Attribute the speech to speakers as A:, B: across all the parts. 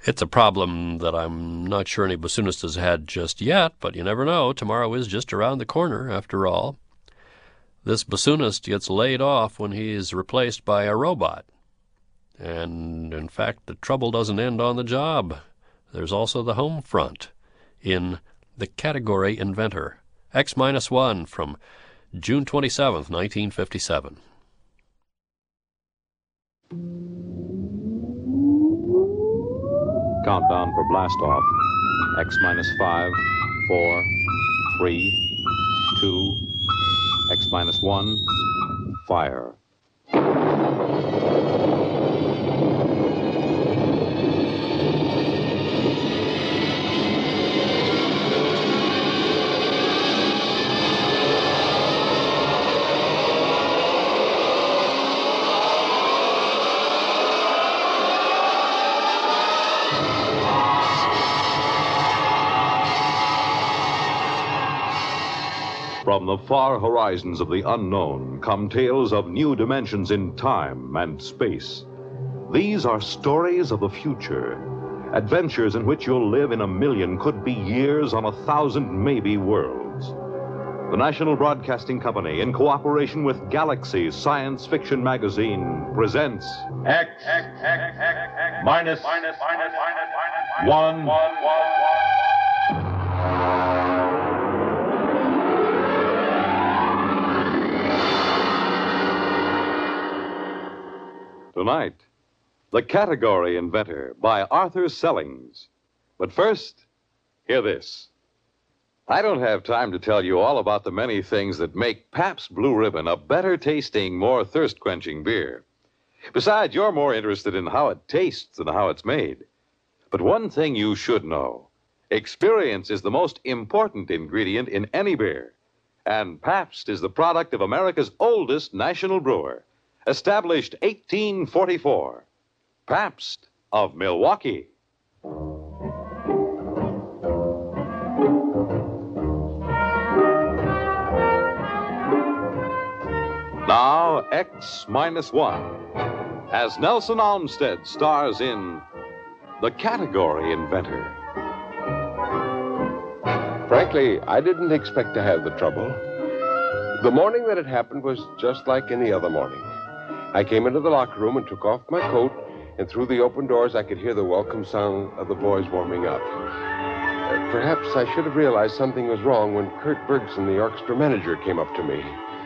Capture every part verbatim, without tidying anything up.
A: It's a problem that I'm not sure any bassoonist has had just yet, but you never know. Tomorrow is just around the corner, after all. This bassoonist gets laid off when he's replaced by a robot. And, in fact, the trouble doesn't end on the job. There's also the home front in The Category Inventor, X minus one from June twenty-seventh, nineteen fifty-seven.
B: Countdown for blast off. X minus five, four, three, two, X minus one, fire. From the far horizons of the unknown come tales of new dimensions in time and space. These are stories of the future, adventures in which you'll live in a million, could be years, on a thousand maybe worlds. The National Broadcasting Company, in cooperation with Galaxy Science Fiction Magazine, presents
C: X, X, X, X, X, minus, minus, minus, minus, one, one, one, one.
B: Tonight, The Category Inventor by Arthur Sellings. But first, hear this. I don't have time to tell you all about the many things that make Pabst Blue Ribbon a better tasting, more thirst-quenching beer. Besides, you're more interested in how it tastes than how it's made. But one thing you should know. Experience is the most important ingredient in any beer. And Pabst is the product of America's oldest national brewer. Established eighteen forty-four. Pabst of Milwaukee. Now, X minus one. As Nelson Olmsted stars in The Category Inventor.
D: Frankly, I didn't expect to have the trouble. The morning that it happened was just like any other morning. I came into the locker room and took off my coat, and through the open doors I could hear the welcome sound of the boys warming up. Uh, perhaps I should have realized something was wrong when Kurt Bergson, the orchestra manager, came up to me.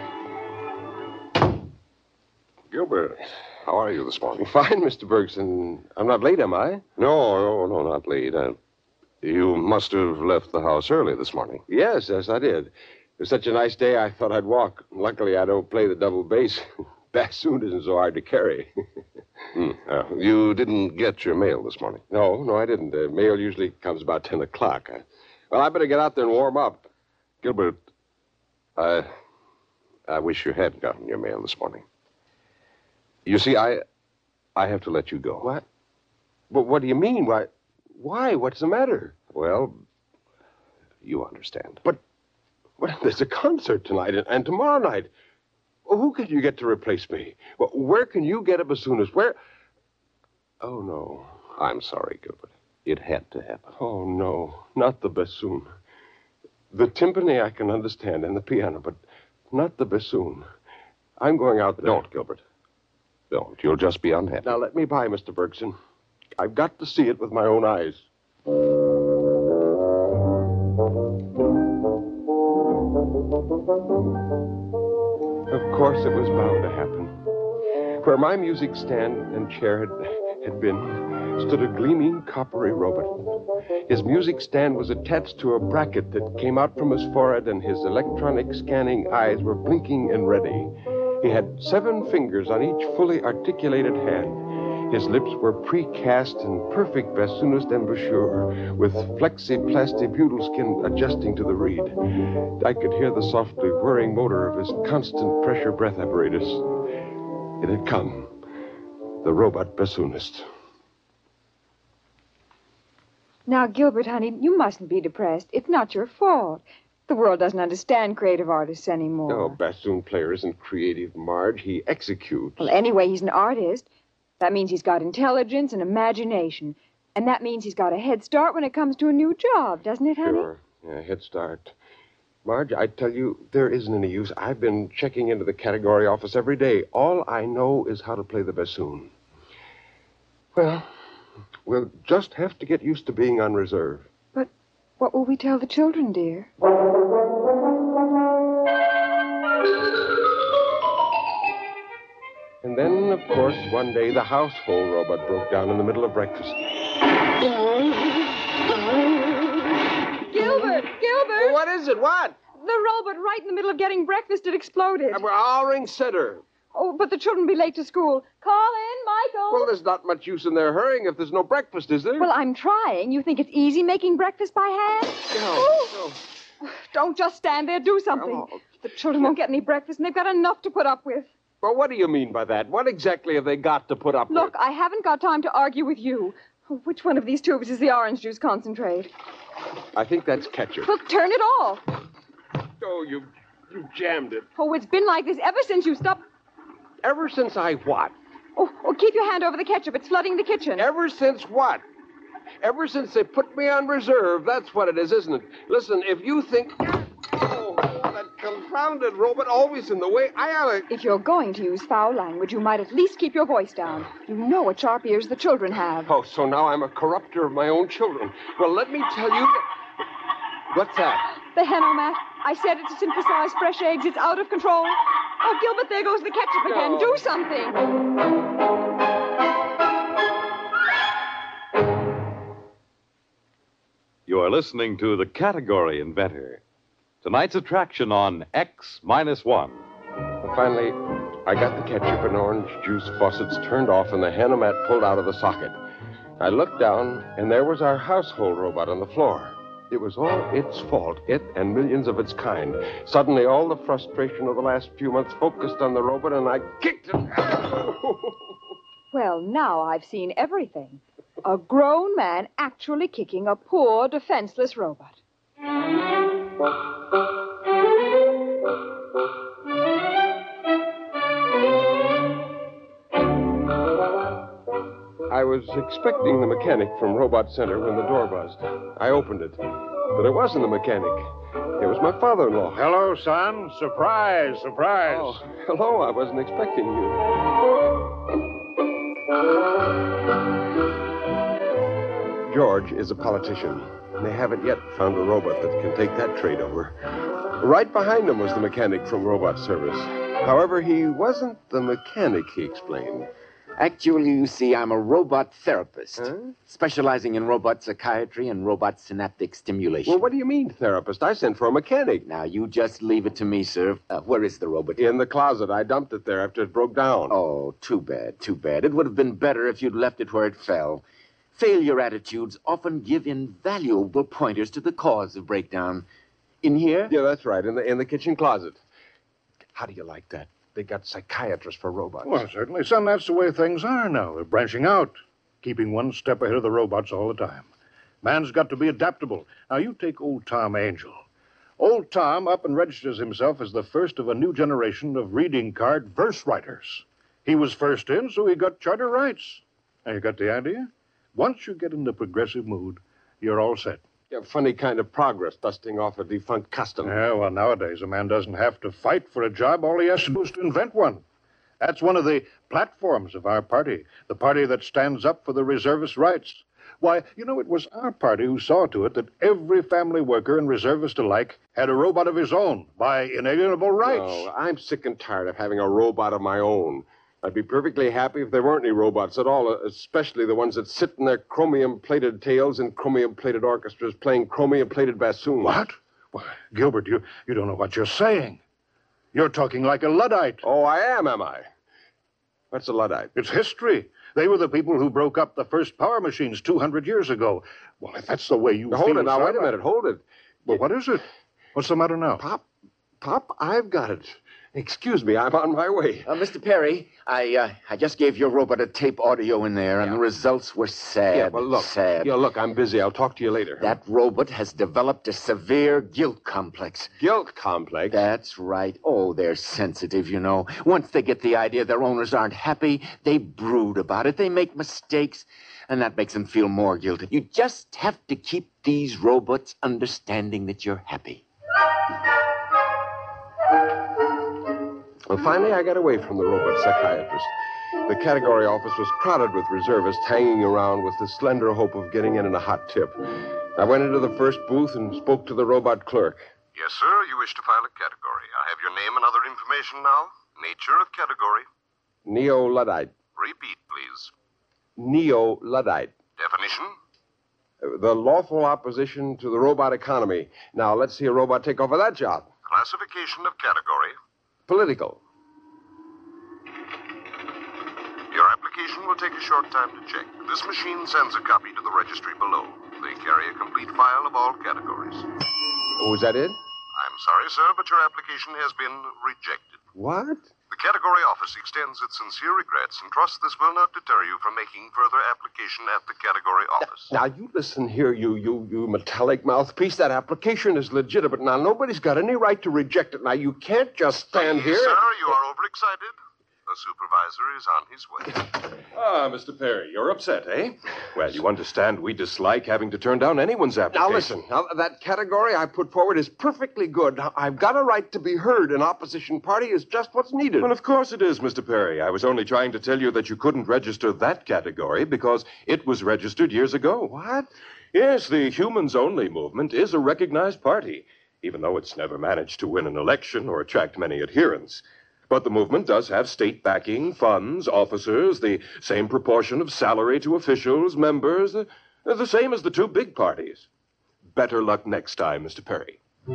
E: Gilbert, how are you this morning?
D: Fine, Mister Bergson. I'm not late, am I?
E: No, no, no, not late. Uh, you must have left the house early this morning.
D: Yes, yes, I did. It was such a nice day, I thought I'd walk. Luckily, I don't play the double bass. Bassoon isn't so hard to carry.
E: hmm. uh, you didn't get your mail this morning?
D: No, no, I didn't. The mail usually comes about ten o'clock. I, well, I better get out there and warm up.
E: Gilbert, I, I wish you had gotten your mail this morning. You see, I, I have to let you go.
D: What? But what do you mean? Why? Why? What's the matter?
E: Well, you understand.
D: But, well, there's a concert tonight and, and tomorrow night. Well, who can you get to replace me? Well, where can you get a bassoonist? Where? Oh, no.
E: I'm sorry, Gilbert. It had to happen.
D: Oh, no. Not the bassoon. The timpani I can understand and the piano, but not the bassoon. I'm going out there.
E: Don't, Gilbert. Don't. You'll just be unhappy.
D: Now, let me by, Mister Bergson. I've got to see it with my own eyes. Of course, it was bound to happen. Where my music stand and chair had, had been stood a gleaming, coppery robot. His music stand was attached to a bracket that came out from his forehead, and his electronic scanning eyes were blinking and ready. He had seven fingers on each fully articulated hand. His lips were precast in perfect bassoonist embouchure, with flexi-plasti-butyl skin adjusting to the reed. I could hear the softly whirring motor of his constant pressure breath apparatus. It had come. The robot bassoonist.
F: Now, Gilbert, honey, you mustn't be depressed. It's not your fault. The world doesn't understand creative artists anymore.
D: No, bassoon player isn't creative, Marge. He executes.
F: Well, anyway, he's an artist. That means he's got intelligence and imagination. And that means he's got a head start when it comes to a new job, doesn't it, honey?
D: Sure. Yeah, head start. Marge, I tell you, there isn't any use. I've been checking into the category office every day. All I know is how to play the bassoon. Well, we'll just have to get used to being on reserve.
F: But what will we tell the children, dear?
D: And then, of course, one day the household robot broke down in the middle of breakfast.
F: Gilbert! Gilbert!
D: What is it? What?
F: The robot right in the middle of getting breakfast, it exploded.
D: I'll ring Sitter.
F: Oh, but the children will be late to school. Call in, Michael!
D: Well, there's not much use in their hurrying if there's no breakfast, is there?
F: Well, I'm trying. You think it's easy making breakfast by hand?
D: No, no.
F: Don't just stand there. Do something.
D: Oh.
F: The children won't get any breakfast, and they've got enough to put up with.
D: Well, what do you mean by that? What exactly have they got to put up
F: Look,
D: with?
F: I haven't got time to argue with you. Which one of these tubes is the orange juice concentrate?
D: I think that's ketchup.
F: Look, turn it off.
D: Oh, you, you jammed it.
F: Oh, it's been like this ever since you stopped.
D: Ever since I what?
F: Oh, oh, keep your hand over the ketchup. It's flooding the kitchen.
D: Ever since what? Ever since they put me on reserve, that's what it is, isn't it? Listen, if you think... Oh, that confounded robot always in the way, I ought to...
F: If you're going to use foul language, you might at least keep your voice down. You know what sharp ears the children have.
D: Oh, so now I'm a corrupter of my own children. Well, let me tell you... What's that?
F: The Henomat. I said it to synthesize fresh eggs. It's out of control. Oh, Gilbert, there goes the ketchup again.
D: No.
F: Do something.
B: You are listening to The Category Inventor. Tonight's attraction on X minus one.
D: Well, finally, I got the ketchup and orange juice faucets turned off and the Henomat pulled out of the socket. I looked down, and there was our household robot on the floor. It was all its fault, it and millions of its kind. Suddenly, all the frustration of the last few months focused on the robot, and I kicked it.
F: Well, now I've seen everything. A grown man actually kicking a poor, defenseless robot.
D: I was expecting the mechanic from Robot Center when the door buzzed. I opened it, but it wasn't the mechanic. It was my father-in-law.
G: Hello, son. Surprise, surprise.
D: Oh, hello. I wasn't expecting you. George is a politician. They haven't yet found a robot that can take that trade over. Right behind him was the mechanic from Robot Service. However, he wasn't the mechanic, he explained.
H: Actually, you see, I'm a robot therapist,
D: Huh?
H: specializing in robot psychiatry and robot synaptic stimulation.
D: Well, what do you mean, therapist? I sent for a mechanic.
H: Now, you just leave it to me, sir. Uh, where is the robot?
D: In the closet. I dumped it there after it broke down.
H: Oh, too bad, too bad. It would have been better if you'd left it where it fell. Failure attitudes often give invaluable pointers to the cause of breakdown. In here?
D: Yeah, that's right. In the in the kitchen closet. How do you like that? They got psychiatrists for robots.
G: Well, certainly, son, that's the way things are now. They're branching out, keeping one step ahead of the robots all the time. Man's got to be adaptable. Now, you take old Tom Angel. Old Tom up and registers himself as the first of a new generation of reading card verse writers. He was first in, so he got charter rights. Now, you got the idea? Once you get in the progressive mood, you're all set.
D: Yeah, funny kind of progress, dusting off a defunct custom.
G: Yeah, well, nowadays a man doesn't have to fight for a job. All he has to do is to invent one. That's one of the platforms of our party, the party that stands up for the reservist rights. Why, you know, it was our party who saw to it that every family worker and reservist alike had a robot of his own by inalienable rights.
D: No, I'm sick and tired of having a robot of my own. I'd be perfectly happy if there weren't any robots at all, especially the ones that sit in their chromium-plated tails in chromium-plated orchestras playing chromium-plated bassoons.
G: What? Why, Gilbert, you, you don't know what you're saying. You're talking like a Luddite.
D: Oh, I am, am I? What's a Luddite?
G: It's history. They were the people who broke up the first power machines two hundred years ago. Well, if that's the way you
D: Now,
G: feel...
D: hold it now,
G: son,
D: wait a minute, hold it.
G: Well, what is it? What's the matter now?
D: Pop, Pop, I've got it. Excuse me, I'm on my way.
H: Uh, Mister Perry, I uh, I just gave your robot a tape audio in there, and
D: Yeah.
H: the results were sad.
D: Yeah, well, look.
H: Sad.
D: Yeah, look, I'm busy. I'll talk to you later.
H: That robot has developed a severe guilt complex.
D: Guilt complex.
H: That's right. Oh, they're sensitive, you know. Once they get the idea their owners aren't happy, they brood about it. They make mistakes, and that makes them feel more guilty. You just have to keep these robots understanding that you're happy.
D: Well, finally, I got away from the robot psychiatrist. The category office was crowded with reservists hanging around with the slender hope of getting in on a hot tip. I went into the first booth and spoke to the robot clerk.
E: Yes, sir. You wish to file a category. I have your name and other information now. Nature of category.
D: Neo-Luddite.
E: Repeat, please.
D: Neo-Luddite.
E: Definition?
D: The lawful opposition to the robot economy. Now, let's see a robot take over that job.
E: Classification of category.
D: Political.
E: Your application will take a short time to check. This machine sends a copy to the registry below. They carry a complete file of all categories.
D: Was that it?
E: I'm sorry, sir, but your application has been rejected.
D: What?
E: The category office extends its sincere regrets and trusts this will not deter you from making further application at the category office.
D: Now, you listen here, you, you, you metallic mouthpiece. That application is legitimate. Now, nobody's got any right to reject it. Now, you can't just stand
E: Please,
D: here.
E: sir, you are overexcited. The supervisor is on his way.
B: Ah, Mister Perry, you're upset, eh? Well, you understand we dislike having to turn down anyone's application.
D: Now, listen. Now, that category I put forward is perfectly good. Now, I've got a right to be heard. An opposition party is just what's needed.
B: Well, of course it is, Mister Perry. I was only trying to tell you that you couldn't register that category because it was registered years ago.
D: What?
B: Yes, the Humans Only movement is a recognized party, even though it's never managed to win an election or attract many adherents. But the movement does have state backing, funds, officers, the same proportion of salary to officials, members, the, the same as the two big parties. Better luck next time, Mister Perry.
D: There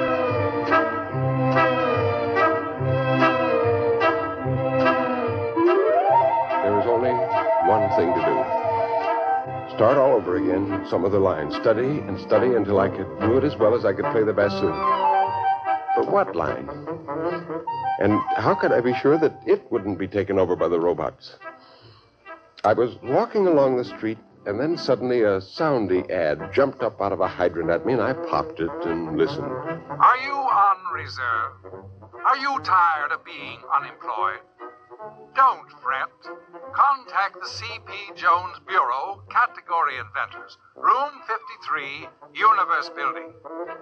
D: was only one thing to do. Start all over again, some of the lines. Study and study until I could do it as well as I could play the bassoon. But what line? And how could I be sure that it wouldn't be taken over by the robots? I was walking along the street, and then suddenly a soundy ad jumped up out of a hydrant at me, and I popped it and listened.
I: Are you on reserve? Are you tired of being unemployed? Don't fret. Contact the C P Jones Bureau, Category Inventors, Room fifty-three, Universe Building.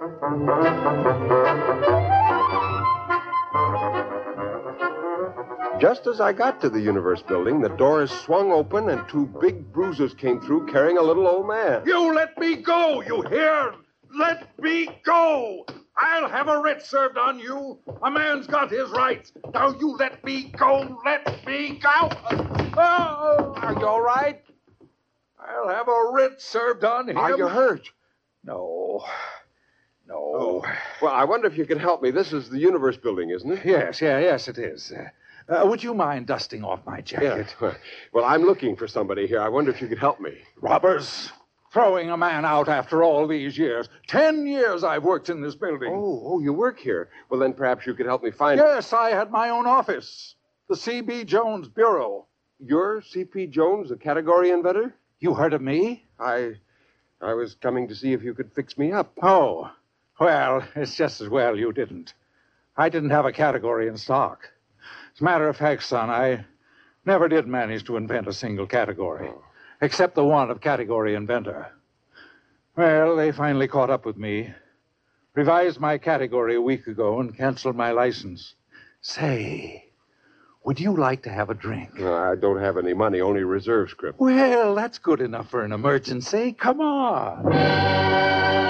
D: Just as I got to the Universe Building, the doors swung open and two big bruisers came through carrying a little old man.
G: You let me go, you hear? Let me go! I'll have a writ served on you. A man's got his rights. Now you let me go. Let me go. Oh,
D: Are you all right?
G: I'll have a writ served on him.
D: Are you hurt?
G: No. No.
D: Oh. Well, I wonder if you can help me. This is the Universe Building, isn't it?
G: Yes, yeah, yes, it is. Uh, uh, would you mind dusting off my jacket?
D: Yeah. Well, I'm looking for somebody here. I wonder if you could help me.
G: Robbers. Throwing a man out after all these years. Ten years I've worked in this building.
D: Oh, oh, you work here. Well, then perhaps you could help me find...
G: Yes, I had my own office. The C B Jones Bureau.
D: You're C P Jones, the category inventor?
G: You heard of me?
D: I... I was coming to see if you could fix me up.
G: Oh, well, it's just as well you didn't. I didn't have a category in stock. As a matter of fact, son, I never did manage to invent a single category,
D: Oh.
G: except the one of category inventor. Well, they finally caught up with me, revised my category a week ago, and canceled my license. Say, would you like to have a drink?
D: No, I don't have any money, only reserve script.
G: Well, that's good enough for an emergency. Come on.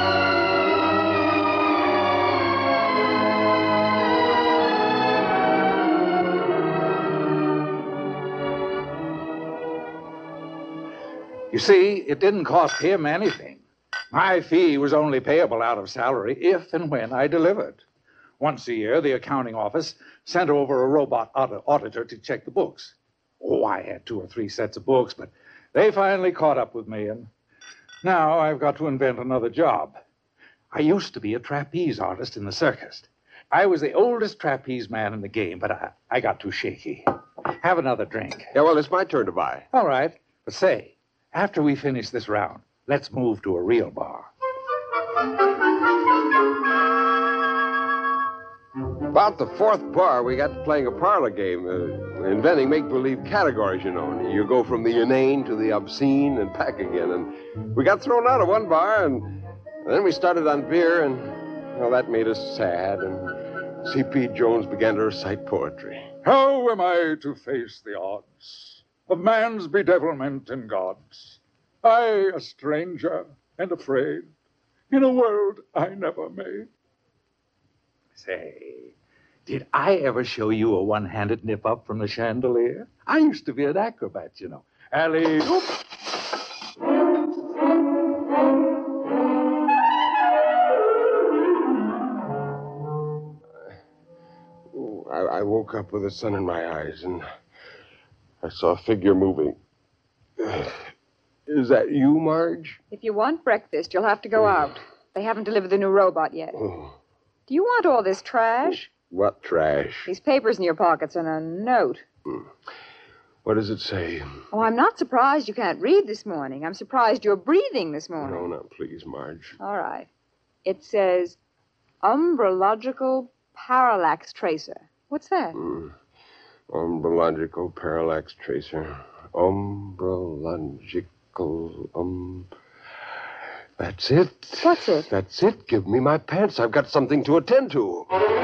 G: You see, it didn't cost him anything. My fee was only payable out of salary if and when I delivered. Once a year, the accounting office sent over a robot aud- auditor to check the books. Oh, I had two or three sets of books, but they finally caught up with me, and now I've got to invent another job. I used to be a trapeze artist in the circus.
I: I was the oldest trapeze man in the game, but I, I got too shaky. Have another drink.
E: Yeah, well, it's my turn to buy.
I: All right. But say, after we finish this round, let's move to a real bar.
E: About the fourth bar, we got playing a parlor game, uh, inventing make-believe categories, you know. You go from the inane to the obscene and back again. And we got thrown out of one bar, and, and then we started on beer, and, well, that made us sad. And C P Jones began to recite poetry.
J: How am I to face the odds of man's bedevilment in God's? I, a stranger and afraid, in a world I never made.
I: Say, did I ever show you a one-handed nip-up from the chandelier? I used to be an acrobat, you know. Alley, oop.
E: I, I woke up with the sun in my eyes, and I saw a figure moving. Is that you, Marge?
F: If you want breakfast, you'll have to go out. They haven't delivered the new robot yet.
E: Oh.
F: Do you want all this trash?
E: What trash?
F: These papers in your pockets and a note.
E: Hmm. What does it say?
F: Oh, I'm not surprised you can't read this morning. I'm surprised you're breathing this morning.
E: No, no, please, Marge.
F: All right. It says umbrological parallax tracer. What's that?
E: Mm. Umbrological parallax tracer. Umbrological, um... That's it.
F: What's it?
E: That's it. Give me my pants. I've got something to attend to.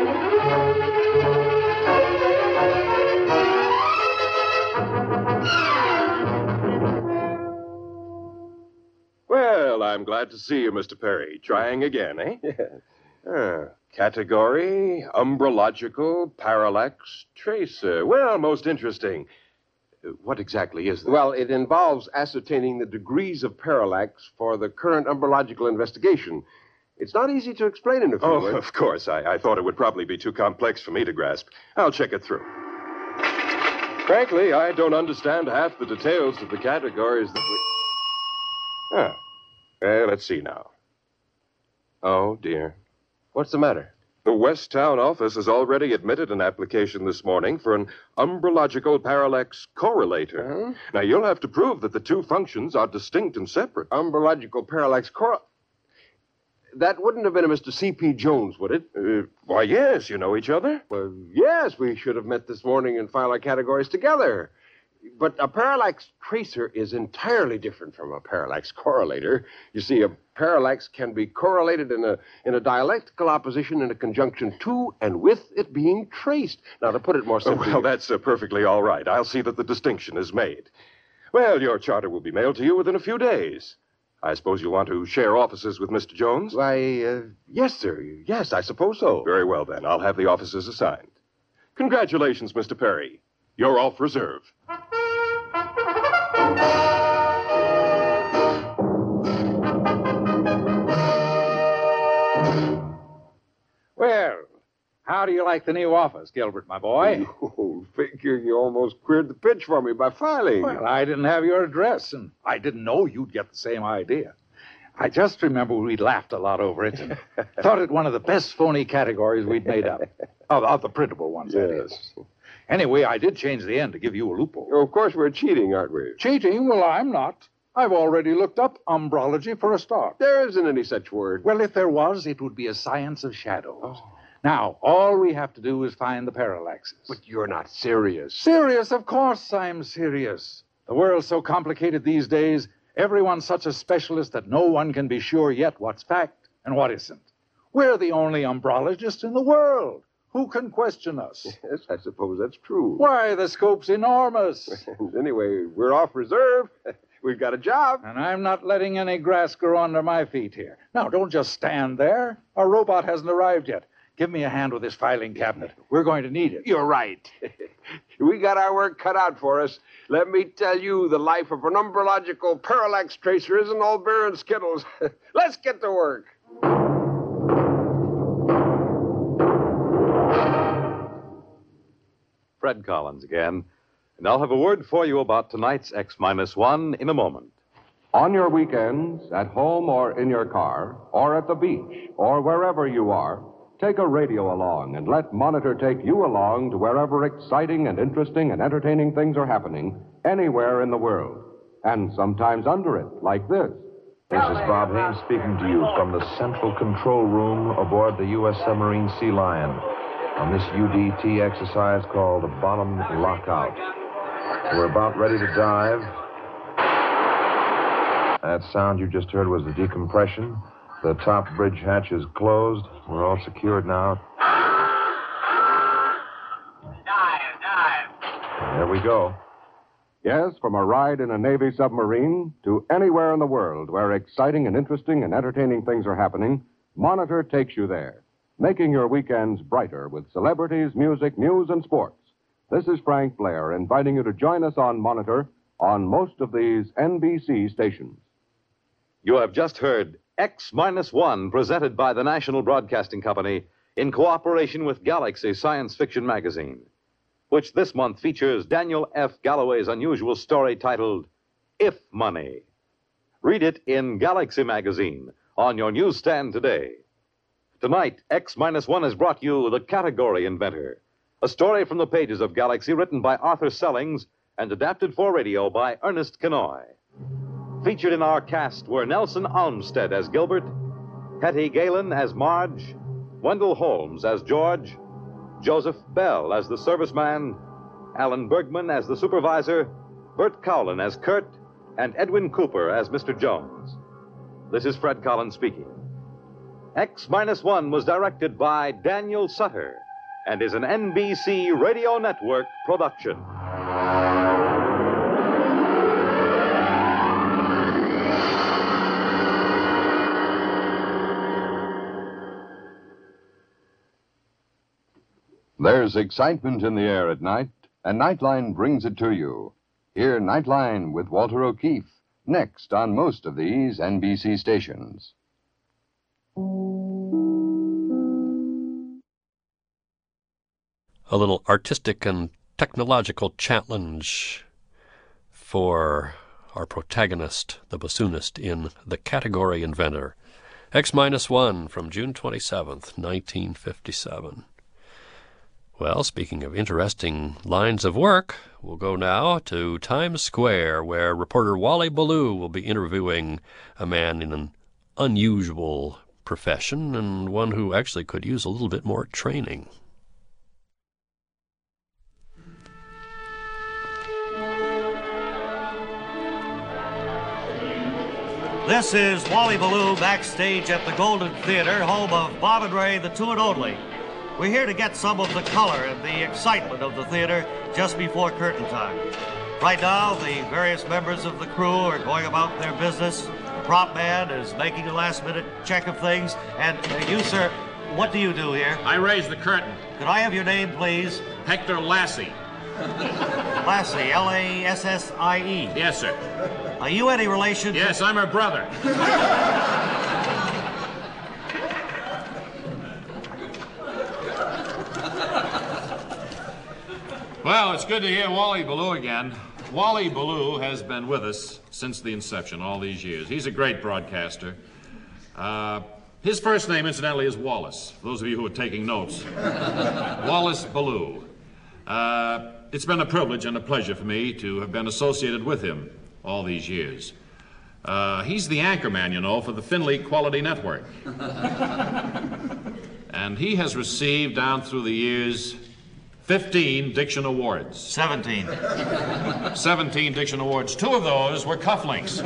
K: Well, I'm glad to see you, Mister Perry. Trying again, eh?
E: Yeah.
K: Ah, category, umbrological parallax tracer. Well, most interesting. Uh, What exactly is this?
E: Well, it involves ascertaining the degrees of parallax for the current umbrological investigation. It's not easy to explain in a few
K: Oh,
E: words.
K: of course. I, I thought it would probably be too complex for me to grasp. I'll check it through. Frankly, I don't understand half the details of the categories that we... Ah. Well, let's see now. Oh, dear.
E: What's the matter?
K: The West Town office has already admitted an application this morning for an umbrological parallax correlator.
E: Huh?
K: Now, you'll have to prove that the two functions are distinct and separate.
E: Umbrological parallax cor... That wouldn't have been a Mister C P Jones, would it?
K: Uh, why, yes, you know each other.
E: Well, yes, we should have met this morning and filed our categories together. But a parallax tracer is entirely different from a parallax correlator. You see, a parallax can be correlated in a in a dialectical opposition in a conjunction to and with it being traced. Now, to put it more
K: Oh,
E: simply...
K: well, that's uh, perfectly all right. I'll see that the distinction is made. Well, your charter will be mailed to you within a few days. I suppose you want to share offices with Mister Jones?
E: Why, uh, yes, sir. Yes, I suppose so.
K: Very well, then. I'll have the offices assigned. Congratulations, Mister Perry. You're off reserve.
I: Well, how do you like the new office, Gilbert, my boy?
E: Oh, figure you almost cleared the pitch for me by filing.
I: Well, I didn't have your address, and I didn't know you'd get the same idea. I just remember we'd laughed a lot over it and thought it one of the best phony categories we'd made up. Of, of the printable ones, that is.
E: Yes.
I: Anyway, I did change the end to give you a loophole.
E: Oh, of course, we're cheating, aren't we?
I: Cheating? Well, I'm not. I've already looked up umbrology for a start.
E: There isn't any such word.
I: Well, if there was, it would be a science of shadows.
E: Oh.
I: Now, all we have to do is find the parallaxes.
E: But you're not serious.
I: Serious? Of course I'm serious. The world's so complicated these days, everyone's such a specialist that no one can be sure yet what's fact and what isn't. We're the only umbrologists in the world. Who can question us?
E: Yes, I suppose that's true.
I: Why, the scope's enormous.
E: And anyway, we're off reserve. We've got a job.
I: And I'm not letting any grass grow under my feet here. Now, don't just stand there. Our robot hasn't arrived yet. Give me a hand with this filing cabinet. We're going to need it.
E: You're right. We got our work cut out for us. Let me tell you, the life of an umbrological parallax tracer isn't all beer and skittles. Let's get to work.
L: Fred Collins again, and I'll have a word for you about tonight's X minus one in a moment.
M: On your weekends, at home or in your car, or at the beach, or wherever you are, take a radio along and let Monitor take you along to wherever exciting and interesting and entertaining things are happening anywhere in the world. And sometimes under it, like this.
N: This is Bob Haynes speaking to you from the central control room aboard the U S submarine Sea Lion on this U D T exercise called the Bottom Lockout. We're about ready to dive. That sound you just heard was the decompression. The top bridge hatch is closed. We're all secured now.
O: Dive, dive.
N: There we go.
M: Yes, from a ride in a Navy submarine to anywhere in the world where exciting and interesting and entertaining things are happening, Monitor takes you there, making your weekends brighter with celebrities, music, news, and sports. This is Frank Blair inviting you to join us on Monitor on most of these N B C stations.
B: You have just heard X Minus One, presented by the National Broadcasting Company in cooperation with Galaxy Science Fiction Magazine, which this month features Daniel F. Galloway's unusual story titled If Money. Read it in Galaxy Magazine on your newsstand today. Tonight, X Minus One has brought you The Category Inventor, a story from the pages of Galaxy written by Arthur Sellings and adapted for radio by Ernest Kenoy. Featured in our cast were Nelson Olmsted as Gilbert, Hetty Galen as Marge, Wendell Holmes as George, Joseph Bell as the serviceman, Alan Bergman as the supervisor, Bert Cowlin as Kurt, and Edwin Cooper as Mister Jones. This is Fred Collins speaking. X Minus One was directed by Daniel Sutter and is an N B C Radio Network production.
P: There's excitement in the air at night, and Nightline brings it to you. Hear Nightline with Walter O'Keefe, next on most of these N B C stations.
A: A little artistic and technological challenge for our protagonist, the bassoonist, in The Category Inventor. X minus one from June twenty-seventh, nineteen fifty-seven. Well, speaking of interesting lines of work, we'll go now to Times Square, where reporter Wally Ballou will be interviewing a man in an unusual profession and one who actually could use a little bit more training.
Q: This is Wally Ballou backstage at the Golden Theater, home of Bob and Ray, the two and only. We're here to get some of the color and the excitement of the theater just before curtain time. Right now, the various members of the crew are going about their business. The prop man is making a last-minute check of things. And uh, you, sir, what do you do here?
R: I raise the curtain.
Q: Could I have your name, please?
R: Hector Lassie.
Q: Lassie, L A S S I E.
R: Yes, sir.
Q: Are you any relation to...
R: Yes, I'm her brother. Well, it's good to hear Wally Ballou again. Wally Ballou has been with us since the inception, all these years. He's a great broadcaster. Uh, his first name, incidentally, is Wallace, for those of you who are taking notes. Wallace Ballou. Uh, it's been a privilege and a pleasure for me to have been associated with him all these years. Uh, he's the anchorman, you know, for the Finley Quality Network. And he has received, down through the years, fifteen Diction Awards.
Q: Seventeen.
R: Seventeen Diction Awards. Two of those were cufflinks.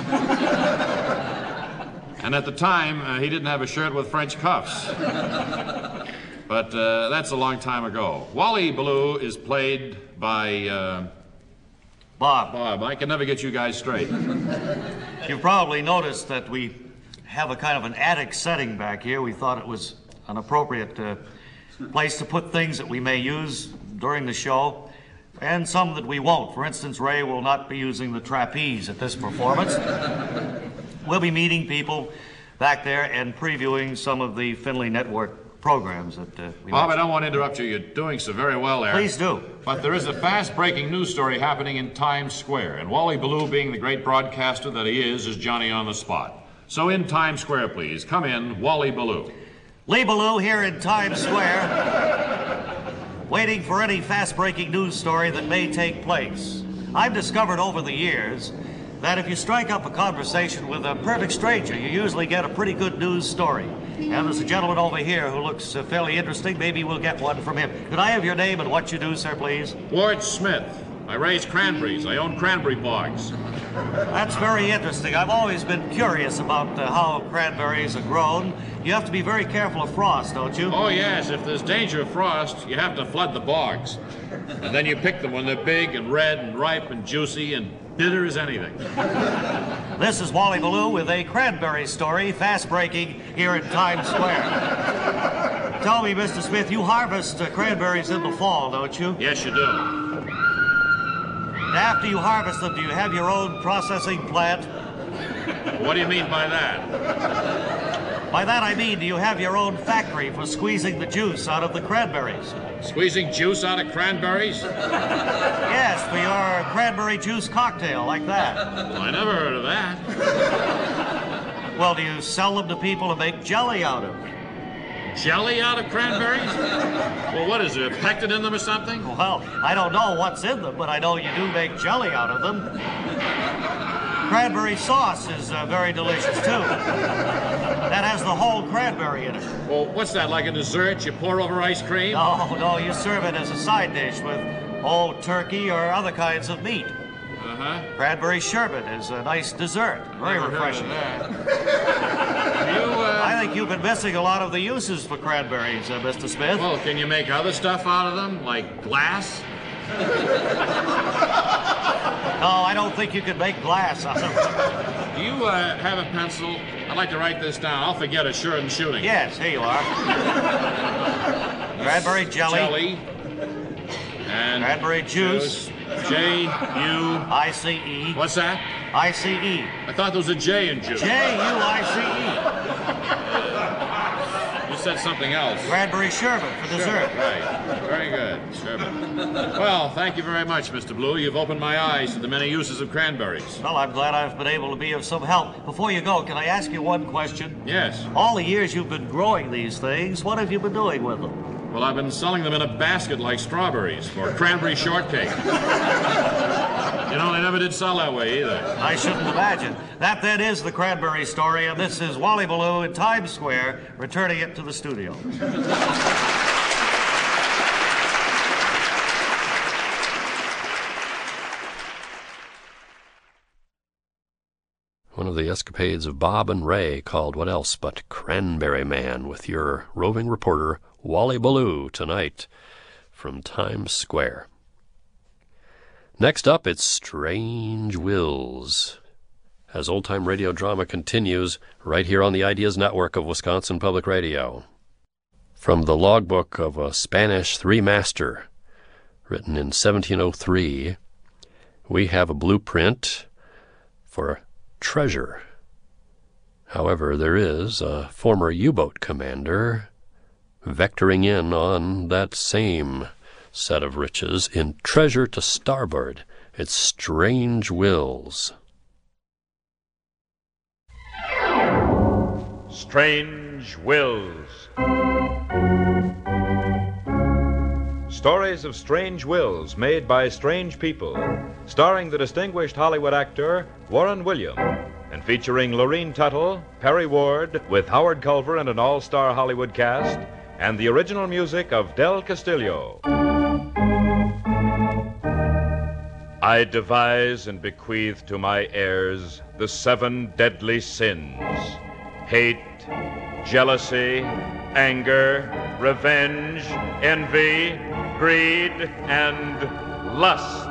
R: And at the time, uh, he didn't have a shirt with French cuffs. But uh, that's a long time ago. Wally Ballou is played by... Uh,
Q: Bob.
R: Bob. I can never get you guys straight.
Q: You've probably noticed that we have a kind of an attic setting back here. We thought it was an appropriate uh, place to put things that we may use during the show, and some that we won't. For instance, Ray will not be using the trapeze at this performance. We'll be meeting people back there and previewing some of the Finley Network programs that uh, we
R: Bob,
Q: mentioned.
R: I don't want to interrupt you. You're doing so very well there.
Q: Please do.
R: But there is a fast-breaking news story happening in Times Square, and Wally Ballou, being the great broadcaster that he is, is Johnny on the spot. So in Times Square, please, come in, Wally Ballou.
Q: Lee Ballou here in Times Square, waiting for any fast-breaking news story that may take place. I've discovered over the years that if you strike up a conversation with a perfect stranger, you usually get a pretty good news story. And there's a gentleman over here who looks uh, fairly interesting. Maybe we'll get one from him. Could I have your name and what you do, sir, please?
R: Ward Smith. I raise cranberries. I own cranberry bogs.
Q: That's very interesting. I've always been curious about uh, how cranberries are grown. You have to be very careful of frost, don't you?
R: Oh, yes. If there's danger of frost, you have to flood the bogs. And then you pick them when they're big and red and ripe and juicy and bitter as anything.
Q: This is Wally Ballou with a cranberry story, fast-breaking, here in Times Square. Tell me, Mister Smith, you harvest uh, cranberries in the fall, don't you?
R: Yes, you do.
Q: After you harvest them, do you have your own processing plant?
R: What do you mean by that?
Q: By that I mean, do you have your own factory for squeezing the juice out of the cranberries?
R: Squeezing juice out of cranberries?
Q: Yes, for your cranberry juice cocktail, like that.
R: Well, I never heard of that.
Q: Well, do you sell them to people to make jelly out of?
R: Jelly out of cranberries? Well, what is there, pectin in them or something?
Q: Well, I don't know what's in them, but I know you do make jelly out of them. Cranberry sauce is uh, very delicious, too. That has the whole cranberry in it.
R: Well, what's that, like a dessert you pour over ice cream?
Q: No, no, you serve it as a side dish with old turkey or other kinds of meat.
R: Uh-huh.
Q: Cranberry sherbet is a nice dessert. Very
R: Never
Q: refreshing.
R: heard of that. you, uh...
Q: I think you've been missing a lot of the uses for cranberries, uh, Mister Smith.
R: Well, can you make other stuff out of them, like glass?
Q: No, I don't think you could make glass out of them.
R: Do you uh, have a pencil? I'd like to write this down. I'll forget it sure than shooting.
Q: Yes, here you are. Cranberry jelly.
R: Jelly. And
Q: cranberry juice.
R: juice. J U
Q: I C E.
R: What's that?
Q: I C E.
R: I thought there was a J in juice.
Q: J U I
R: C E. You said something else.
Q: Cranberry sherbet for dessert.
R: Sherbet, right. Very good. Sherbet. Well, thank you very much, Mister Blue. You've opened my eyes to the many uses of cranberries.
Q: Well, I'm glad I've been able to be of some help. Before you go, can I ask you one question?
R: Yes.
Q: All the years you've been growing these things, what have you been doing with them?
R: Well, I've been selling them in a basket like strawberries for cranberry shortcake. You know, they never did sell that way either.
Q: I shouldn't imagine. That then is the cranberry story, and this is Wally Ballou in Times Square, returning it to the studio.
A: One of the escapades of Bob and Ray, called What Else But Cranberry Man, with your roving reporter, Wally Ballou, tonight from Times Square. Next up, it's Strange Wills, as old-time radio drama continues right here on the Ideas Network of Wisconsin Public Radio. From the logbook of a Spanish three-master, written in seventeen oh three, we have a blueprint for treasure. However, there is a former U-boat commander vectoring in on that same set of riches in Treasure to Starboard. It's Strange Wills.
C: Strange Wills. Stories of strange wills made by strange people, starring the distinguished Hollywood actor Warren William, and featuring Lorene Tuttle, Perry Ward, with Howard Culver and an all-star Hollywood cast, and the original music of Del Castillo. I devise and bequeath to my heirs the seven deadly sins: hate, jealousy, anger, revenge, envy, greed, and lust.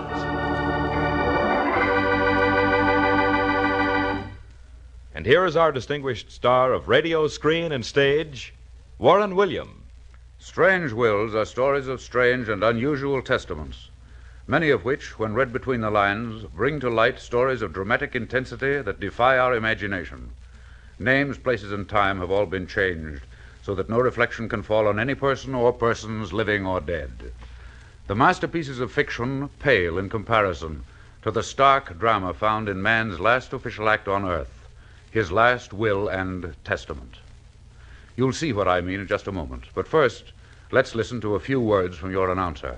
C: And here is our distinguished star of radio, screen, and stage, Warren William.
S: Strange wills are stories of strange and unusual testaments, many of which, when read between the lines, bring to light stories of dramatic intensity that defy our imagination. Names, places, and time have all been changed, so that no reflection can fall on any person or persons, living or dead. The masterpieces of fiction pale in comparison to the stark drama found in man's last official act on earth, his last will and testament. You'll see what I mean in just a moment. But first, let's listen to a few words from your announcer.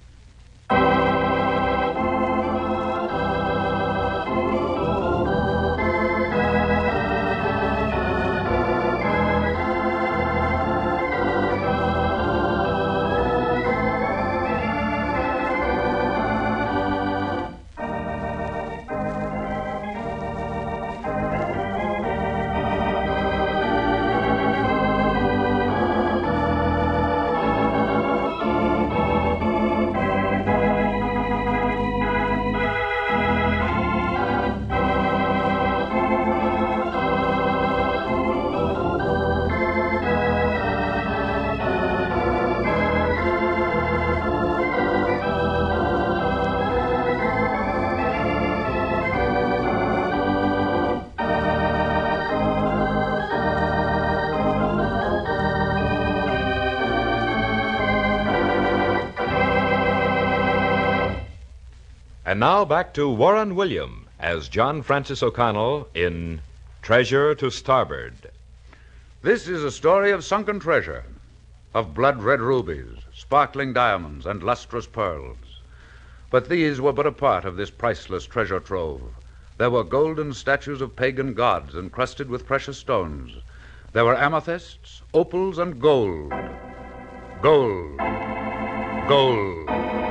C: And now back to Warren William as John Francis O'Connell in Treasure to Starboard.
S: This is a story of sunken treasure, of blood-red rubies, sparkling diamonds, and lustrous pearls. But these were but a part of this priceless treasure trove. There were golden statues of pagan gods encrusted with precious stones. There were amethysts, opals, and gold. Gold. Gold.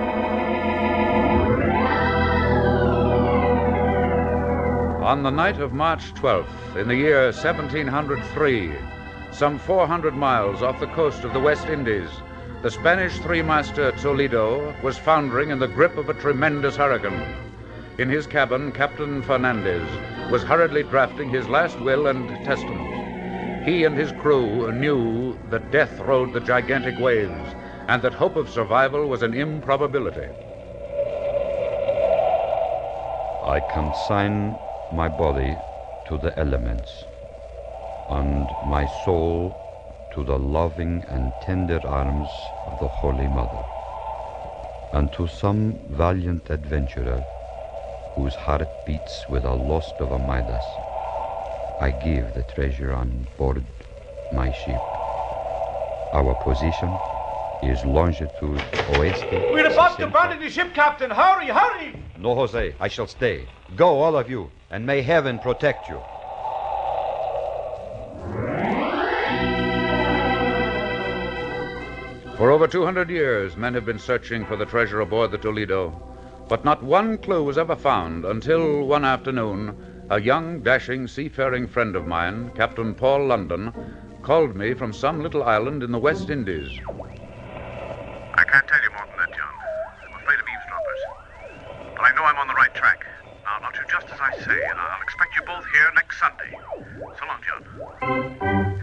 S: On the night of March twelfth, in the year seventeen oh three, some four hundred miles off the coast of the West Indies, the Spanish three-master Toledo was foundering in the grip of a tremendous hurricane. In his cabin, Captain Fernandez was hurriedly drafting his last will and testament. He and his crew knew that death rode the gigantic waves and that hope of survival was an improbability.
T: I consign my body to the elements, and my soul to the loving and tender arms of the Holy Mother, and to some valiant adventurer whose heart beats with the lust of a Midas, I give the treasure on board my ship. Our position is longitude oeste.
U: We're about to burn the ship, Captain. Hurry, hurry!
T: No, Jose, I shall stay. Go, all of you, and may heaven protect you.
S: For over two hundred years, men have been searching for the treasure aboard the Toledo, but not one clue was ever found until one afternoon, a young, dashing, seafaring friend of mine, Captain Paul London, called me from some little island in the West Indies.
V: I can't tell you more than that, John. I'm afraid of eavesdroppers. But I know I'm on the right track. Now, I'll do just as I say, and I'll expect you both here next Sunday. So long,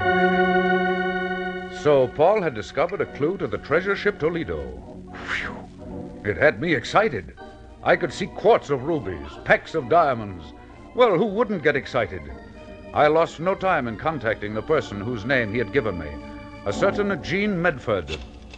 V: John.
S: So Paul had discovered a clue to the treasure ship Toledo. Whew. It had me excited. I could see quarts of rubies, pecks of diamonds. Well, who wouldn't get excited? I lost no time in contacting the person whose name he had given me, a certain Jean Medford.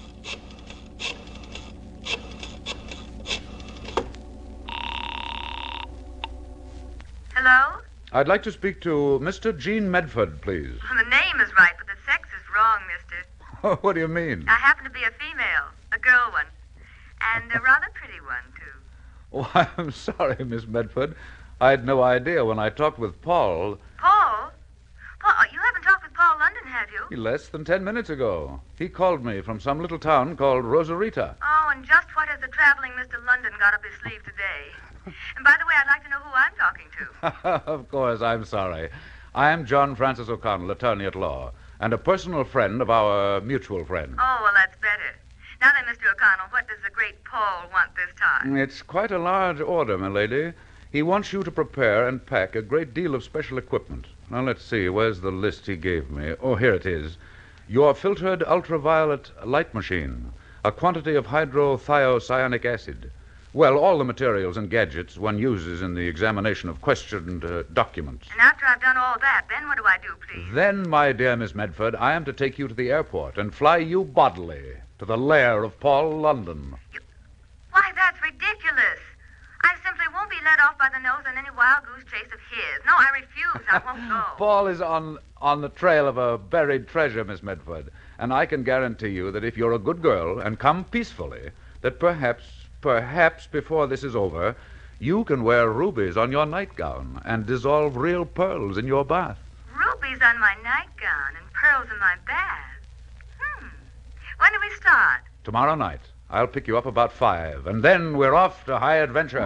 W: Hello?
S: I'd like to speak to Mister Jean Medford, please.
W: Well, the name is right, but the sex is wrong, mister.
S: What do you mean?
W: I happen to be a female, a girl one, and a rather pretty one, too.
S: Oh, I'm sorry, Miss Medford. I had no idea when I talked with Paul.
W: Paul? Paul, you haven't talked with Paul London, have you?
S: Less than ten minutes ago. He called me from some little town called Rosarita.
W: Oh, and just what has the traveling Mister London got up his sleeve today? And by the way, I'd like to know who I'm talking to.
S: Of course, I'm sorry. I am John Francis O'Connell, attorney at law, and a personal friend of our mutual friend.
W: Oh, well, that's better. Now then, Mister O'Connell, what does the great Paul want this time?
S: It's quite a large order, my lady. He wants you to prepare and pack a great deal of special equipment. Now, let's see. Where's the list he gave me? Oh, here it is. Your filtered ultraviolet light machine, a quantity of hydrothiacyanic acid. Well, all the materials and gadgets one uses in the examination of questioned uh, documents.
W: And after I've done all that, then what do I do, please?
S: Then, my dear Miss Medford, I am to take you to the airport and fly you bodily to the lair of Paul London.
W: Why, that's ridiculous. I simply won't be let off by the nose on any wild goose chase of his. No, I refuse. I won't go.
S: Paul is on, on the trail of a buried treasure, Miss Medford. And I can guarantee you that if you're a good girl and come peacefully, that perhaps, perhaps before this is over, you can wear rubies on your nightgown and dissolve real pearls in your bath.
W: Rubies on my nightgown and pearls in my bath. Hmm. When do we start?
S: Tomorrow night. I'll pick you up about five, and then we're off to high adventure.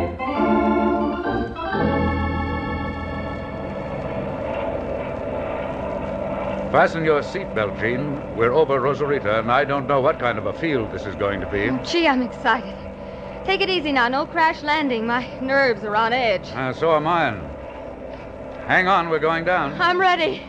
S: Fasten your seatbelt, Jean. We're over Rosarita, and I don't know what kind of a field this is going to be.
D: Oh, gee, I'm excited. Take it easy now. No crash landing. My nerves are on edge.
S: Uh, so are mine. Hang on, we're going down.
D: I'm ready.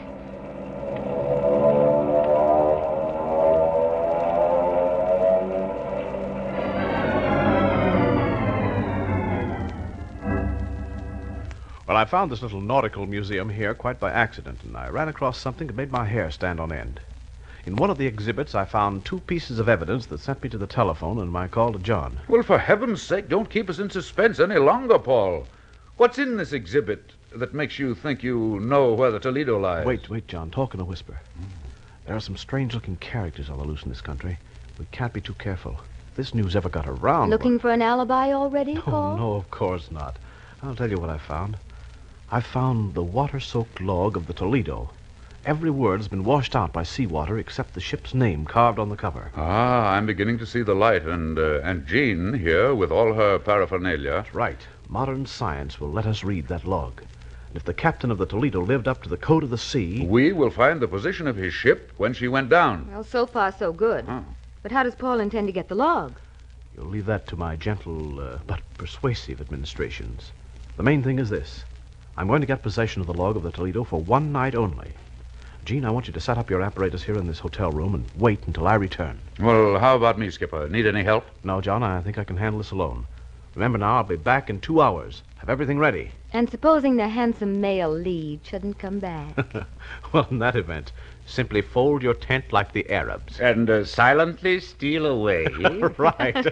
G: Well, I found this little nautical museum here quite by accident, and I ran across something that made my hair stand on end. In one of the exhibits, I found two pieces of evidence that sent me to the telephone and my call to John.
S: Well, for heaven's sake, don't keep us in suspense any longer, Paul. What's in this exhibit that makes you think you know where the Toledo lies?
G: Wait, wait, John. Talk in a whisper. There are some strange-looking characters on the loose in this country. We can't be too careful. If this news ever got around...
D: Looking for an alibi already,
G: Oh,
D: Paul?
G: no, of course not. I'll tell you what I found. I found the water-soaked log of the Toledo. Every word has been washed out by seawater except the ship's name carved on the cover.
S: Ah, I'm beginning to see the light, and uh, and Jean here with all her paraphernalia.
G: That's right. Modern science will let us read that log. And if the captain of the Toledo lived up to the code of the sea...
S: We will find the position of his ship when she went down.
D: Well, so far, so good.
S: Huh.
D: But how does Paul intend to get the log?
G: You'll leave that to my gentle uh, but persuasive administrations. The main thing is this. I'm going to get possession of the log of the Toledo for one night only. Gene, I want you to set up your apparatus here in this hotel room and wait until I return.
S: Well, how about me, Skipper? Need any help?
G: No, John, I think I can handle this alone. Remember now, I'll be back in two hours. Have everything ready.
D: And supposing the handsome male lead shouldn't come back?
G: Well, in that event, simply fold your tent like the Arabs.
S: And uh, silently steal away.
G: Right.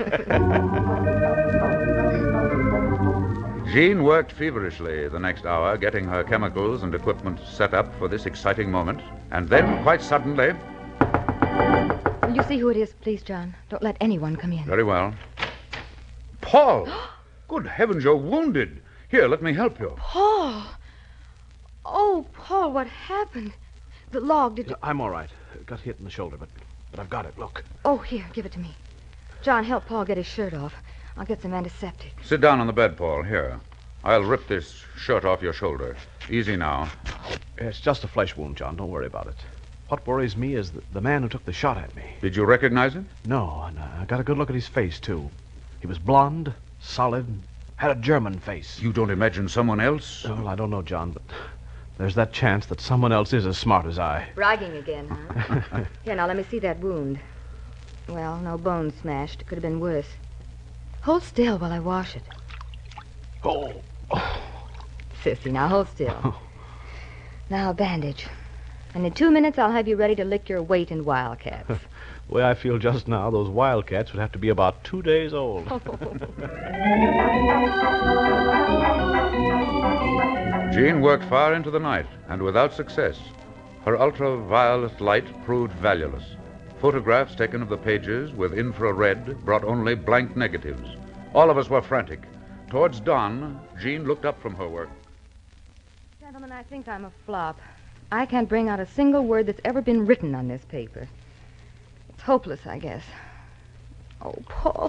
S: Jean worked feverishly the next hour, getting her chemicals and equipment set up for this exciting moment. And then, quite suddenly...
D: Will you see who it is, please, John? Don't let anyone come in.
S: Very well. Paul! Good heavens, you're wounded. Here, let me help you.
D: Paul! Oh, Paul, what happened? The log, did you...
G: I'm all right. Got hit in the shoulder, but, but I've got it. Look.
D: Oh, here, give it to me. John, help Paul get his shirt off. I'll get some antiseptic.
S: Sit down on the bed, Paul. Here. I'll rip this shirt off your shoulder. Easy now.
G: It's just a flesh wound, John. Don't worry about it. What worries me is the, the man who took the shot at me.
S: Did you recognize him?
G: No, and I got a good look at his face, too. He was blond, solid, had a German face.
S: You don't imagine someone else?
G: Well, I don't know, John, but there's that chance that someone else is as smart as I.
D: Bragging again, huh? Here, now, let me see that wound. Well, no bone smashed. It could have been worse. Hold still while I wash it.
G: Oh.
D: Sissy, now hold still. Now a bandage. And in two minutes, I'll have you ready to lick your weight in wildcats.
G: The way I feel just now, those wildcats would have to be about two days old.
S: Jean worked far into the night, and without success. Her ultraviolet light proved valueless. Photographs taken of the pages with infrared brought only blank negatives. All of us were frantic. Towards dawn, Jean looked up from her work.
D: Gentlemen, I think I'm a flop. I can't bring out a single word that's ever been written on this paper. It's hopeless, I guess. Oh, Paul.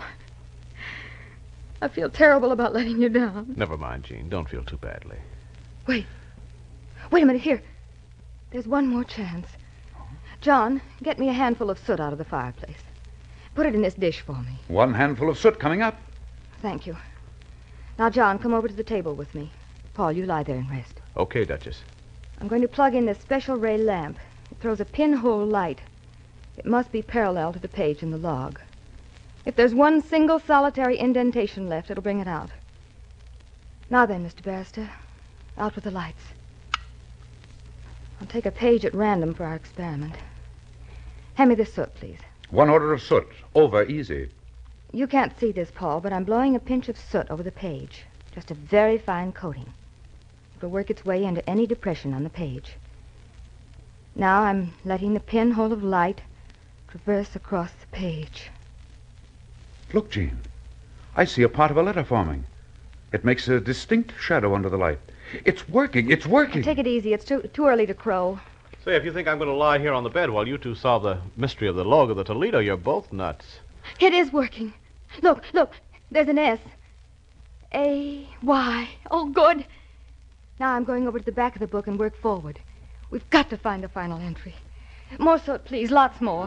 D: I feel terrible about letting you down.
G: Never mind, Jean. Don't feel too badly.
D: Wait. Wait a minute. Here. There's one more chance. John, get me a handful of soot out of the fireplace. Put it in this dish for me.
S: One handful of soot coming up.
D: Thank you. Now, John, come over to the table with me. Paul, you lie there and rest.
G: Okay, Duchess.
D: I'm going to plug in this special ray lamp. It throws a pinhole light. It must be parallel to the page in the log. If there's one single solitary indentation left, it'll bring it out. Now then, Mister Barrister, out with the lights. I'll take a page at random for our experiment. Hand me the soot, please.
S: One order of soot. Over, easy.
D: You can't see this, Paul, but I'm blowing a pinch of soot over the page. Just a very fine coating. It'll work its way into any depression on the page. Now I'm letting the pinhole of light traverse across the page.
S: Look, Jean. I see a part of a letter forming. It makes a distinct shadow under the light. It's working. It's working.
D: Take it easy. It's too, too early to crow.
G: Say, if you think I'm going to lie here on the bed while you two solve the mystery of the log of the Toledo, you're both nuts.
D: It is working. Look, look. There's an S. A Y. Oh, good. Now I'm going over to the back of the book and work forward. We've got to find the final entry. More soot, please. Lots more.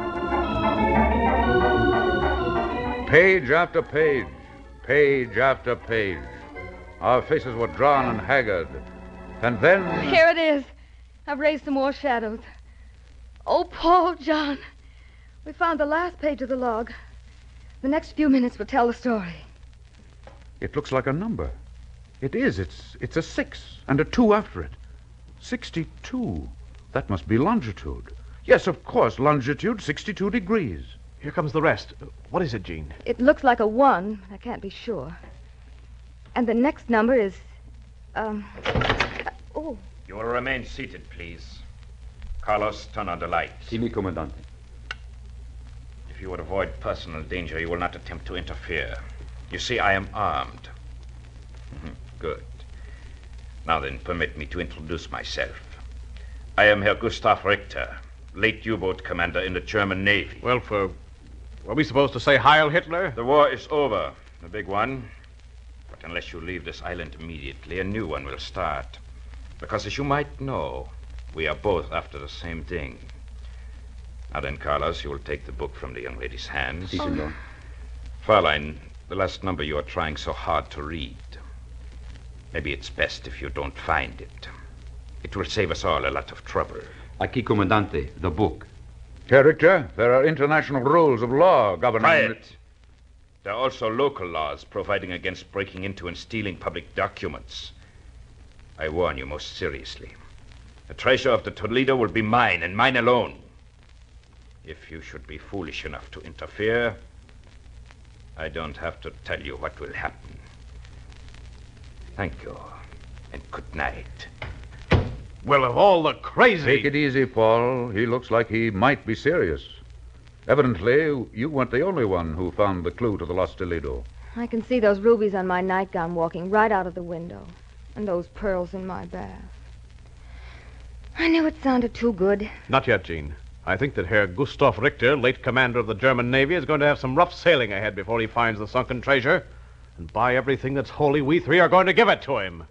S: Page after page. Page after page. Our faces were drawn and haggard. And then...
D: Here it is. I've raised some more shadows. Oh, Paul, John. We found the last page of the log. The next few minutes will tell the story.
S: It looks like a number. It is. It's it's a six and a two after it. Sixty-two. That must be longitude. Yes, of course, longitude, sixty-two degrees.
G: Here comes the rest. What is it, Jean?
D: It looks like a one. I can't be sure. And the next number is... Um... Oh.
F: You will remain seated, please. Carlos, turn on the light.
T: Si, mi comandante.
F: If you would avoid personal danger, you will not attempt to interfere. You see, I am armed. Good. Now then, permit me to introduce myself. I am Herr Gustav Richter, late U-boat commander in the German Navy.
G: Well, for... Were we supposed to say Heil Hitler?
F: The war is over, the big one. But unless you leave this island immediately, a new one will start. Because, as you might know, we are both after the same thing. Now then, Carlos, you will take the book from the young lady's hands.
T: Si, senor.
F: Fraulein, the last number you are trying so hard to read. Maybe it's best if you don't find it. It will save us all a lot of trouble.
T: Aquí, comandante, the book.
S: Herr Richter, there are international rules of law governing...
F: Quiet. There are also local laws providing against breaking into and stealing public documents. I warn you most seriously. The treasure of the Toledo will be mine, and mine alone. If you should be foolish enough to interfere, I don't have to tell you what will happen. Thank you, and good night.
G: Well, of all the crazy...
S: Take it easy, Paul. He looks like he might be serious. Evidently, you weren't the only one who found the clue to the lost Toledo.
D: I can see those rubies on my nightgown walking right out of the window. And those pearls in my bath. I knew it sounded too good.
G: Not yet, Jean. I think that Herr Gustav Richter, late commander of the German Navy, is going to have some rough sailing ahead before he finds the sunken treasure. And by everything that's holy, we three are going to give it to him.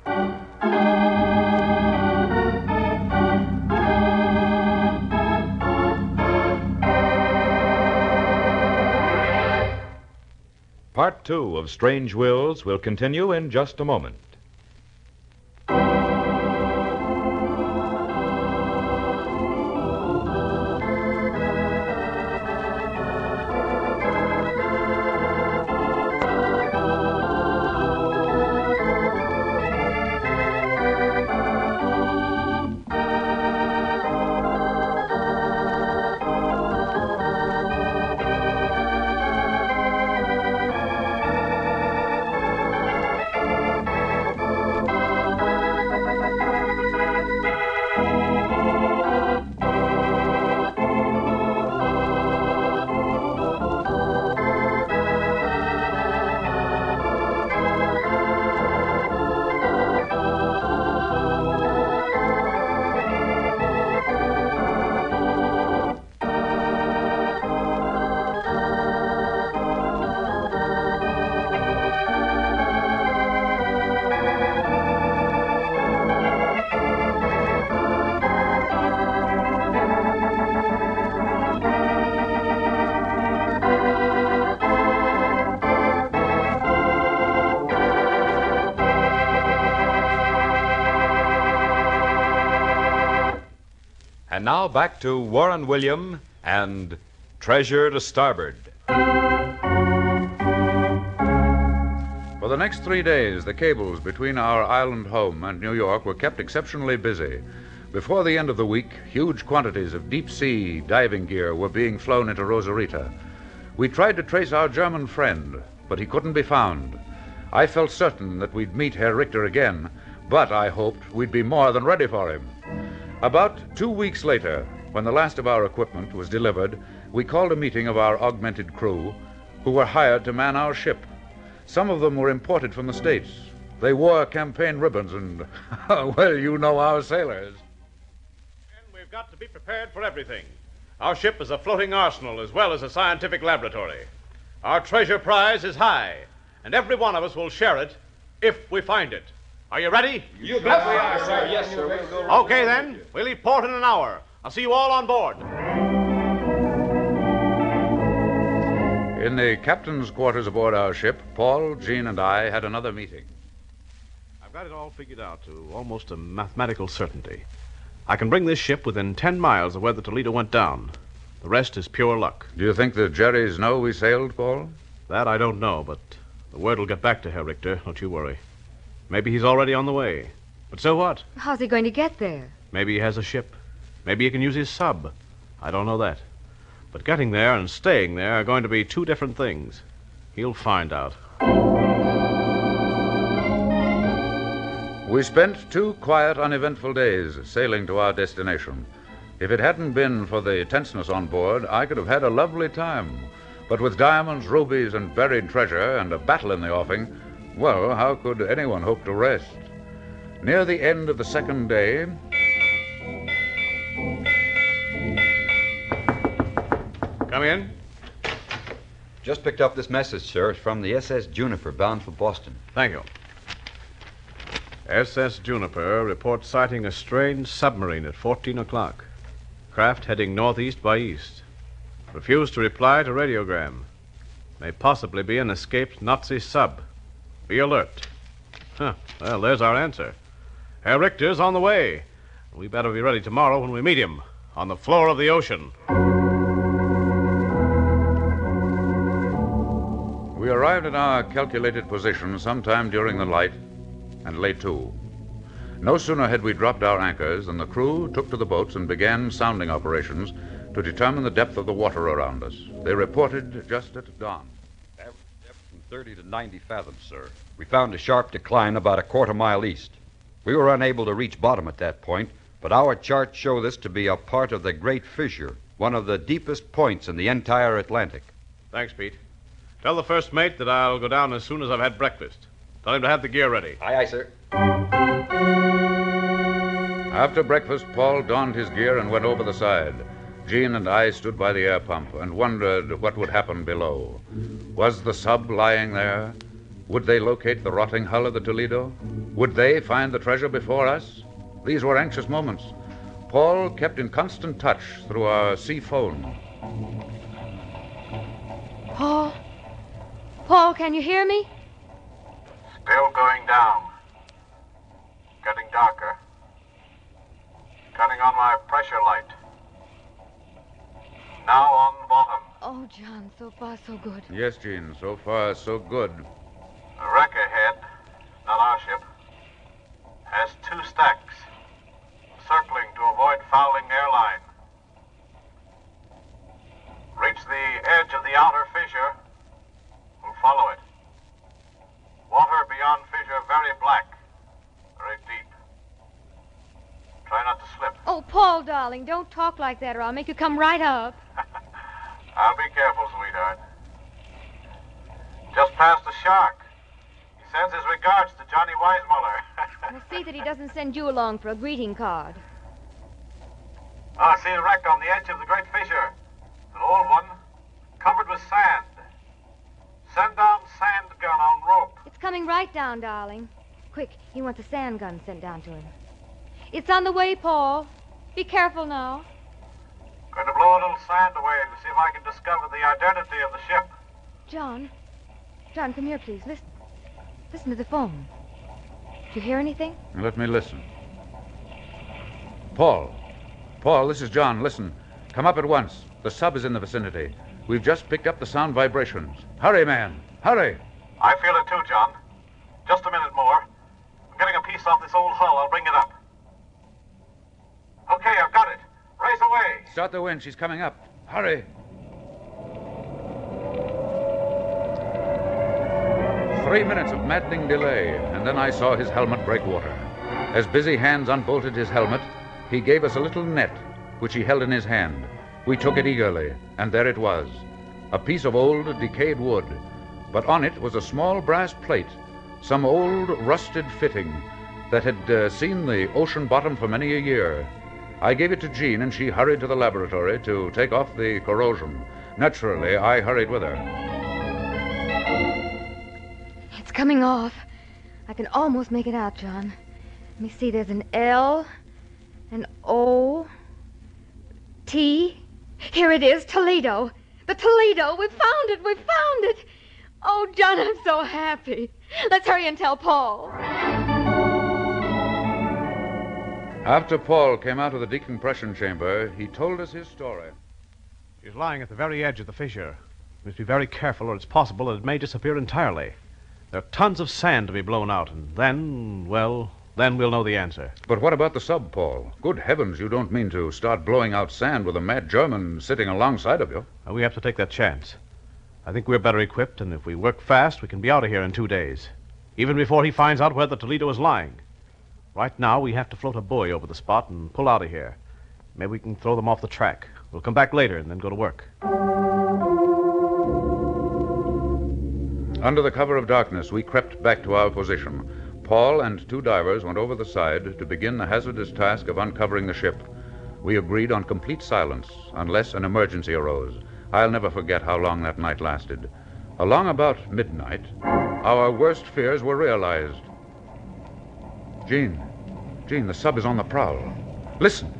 C: Part two of Strange Wills will continue in just a moment. And now back to Warren William and Treasure to Starboard.
S: For the next three days, the cables between our island home and New York were kept exceptionally busy. Before the end of the week, huge quantities of deep-sea diving gear were being flown into Rosarita. We tried to trace our German friend, but he couldn't be found. I felt certain that we'd meet Herr Richter again, but I hoped we'd be more than ready for him. About two weeks later, when the last of our equipment was delivered, we called a meeting of our augmented crew, who were hired to man our ship. Some of them were imported from the States. They wore campaign ribbons and, well, you know our sailors.
H: And we've got to be prepared for everything. Our ship is a floating arsenal as well as a scientific laboratory. Our treasure prize is high, and every one of us will share it if we find it. Are you ready?
J: You bet we are, sir. Yes, sir. We'll go right
H: Okay, then. We'll leave port in an hour. I'll see you all on board.
S: In the captain's quarters aboard our ship, Paul, Jean, and I had another meeting.
G: I've got it all figured out to almost a mathematical certainty. I can bring this ship within ten miles of where the Toledo went down. The rest is pure luck.
S: Do you think the Jerrys know we sailed, Paul?
G: That I don't know, but the word will get back to Herr Richter. Don't you worry. Maybe he's already on the way. But so what?
D: How's he going to get there?
G: Maybe he has a ship. Maybe he can use his sub. I don't know that. But getting there and staying there are going to be two different things. He'll find out.
S: We spent two quiet, uneventful days sailing to our destination. If it hadn't been for the tenseness on board, I could have had a lovely time. But with diamonds, rubies, and buried treasure, and a battle in the offing, well, how could anyone hope to rest? Near the end of the second day...
G: Come in.
K: Just picked up this message, sir. It's from the S S Juniper, bound for Boston.
G: Thank you. S S Juniper reports sighting a strange submarine at fourteen o'clock. Craft heading northeast by east. Refused to reply to radiogram. May possibly be an escaped Nazi sub. Be alert. Huh. Well, there's our answer. Herr Richter's on the way. We better be ready tomorrow when we meet him on the floor of the ocean.
S: We arrived at our calculated position sometime during the light and lay to. No sooner had we dropped our anchors than the crew took to the boats and began sounding operations to determine the depth of the water around us. They reported just at dawn.
K: Average depth from thirty to ninety fathoms, sir. We found a sharp decline about a quarter mile east. We were unable to reach bottom at that point, but our charts show this to be a part of the Great Fissure, one of the deepest points in the entire Atlantic.
G: Thanks, Pete. Tell the first mate that I'll go down as soon as I've had breakfast. Tell him to have the gear ready.
K: Aye, aye, sir.
S: After breakfast, Paul donned his gear and went over the side. Jean and I stood by the air pump and wondered what would happen below. Was the sub lying there? Would they locate the rotting hull of the Toledo? Would they find the treasure before us? These were anxious moments. Paul kept in constant touch through our sea phone.
D: Paul? Paul, can you hear me?
I: Still going down. Getting darker. Cutting on my pressure light. Now on bottom.
D: Oh, John, so far so good.
S: Yes, Jean, so far so good.
I: The wreck ahead, not our ship, has two stacks, circling to avoid fouling airline. Reach the edge of the outer fissure, we'll follow it. Water beyond fissure very black, very deep. Try not to slip.
D: Oh, Paul, darling, don't talk like that or I'll make you come right up.
I: I'll be careful, sweetheart. Just past the shark. He sends his regards to Johnny Weissmuller.
D: We'll see that he doesn't send you along for a greeting card.
I: Oh, I see a wreck on the edge of the great fissure. An old one, covered with sand. Send down sand gun on rope.
D: It's coming right down, darling. Quick, he wants a sand gun sent down to him. It's on the way, Paul. Be careful now.
I: Going to blow a little sand away to see if I can discover the identity of the ship.
D: John. John, come here, please. Listen. Listen to the phone. Do you hear anything?
S: Let me listen. Paul. Paul, this is John. Listen. Come up at once. The sub is in the vicinity. We've just picked up the sound vibrations. Hurry, man. Hurry.
I: I feel it too, John. Just a minute more. I'm getting a piece off this old hull. I'll bring it up. Okay, I've got it. Race away.
S: Start the wind. She's coming up. Hurry. Three minutes of maddening delay, and then I saw his helmet break water. As busy hands unbolted his helmet, he gave us a little net, which he held in his hand. We took it eagerly, and there it was, a piece of old, decayed wood. But on it was a small brass plate, some old, rusted fitting that had uh, seen the ocean bottom for many a year. I gave it to Jean, and she hurried to the laboratory to take off the corrosion. Naturally, I hurried with her.
D: It's coming off. I can almost make it out, John. Let me see. There's an L, an O, T. Here it is, Toledo. The Toledo. We found it. We found it. Oh, John, I'm so happy. Let's hurry and tell Paul.
S: After Paul came out of the decompression chamber, he told us his story.
G: She's lying at the very edge of the fissure. We must be very careful, or it's possible that it may disappear entirely. There are tons of sand to be blown out, and then, well, then we'll know the answer.
S: But what about the sub, Paul? Good heavens, you don't mean to start blowing out sand with a mad German sitting alongside of you?
G: Uh, we have to take that chance. I think we're better equipped, and if we work fast, we can be out of here in two days, even before he finds out where the Toledo is lying. Right now, we have to float a buoy over the spot and pull out of here. Maybe we can throw them off the track. We'll come back later and then go to work.
S: Under the cover of darkness, we crept back to our position. Paul and two divers went over the side to begin the hazardous task of uncovering the ship. We agreed on complete silence unless an emergency arose. I'll never forget how long that night lasted. Along about midnight, our worst fears were realized. Jean, Jean, the sub is on the prowl. Listen.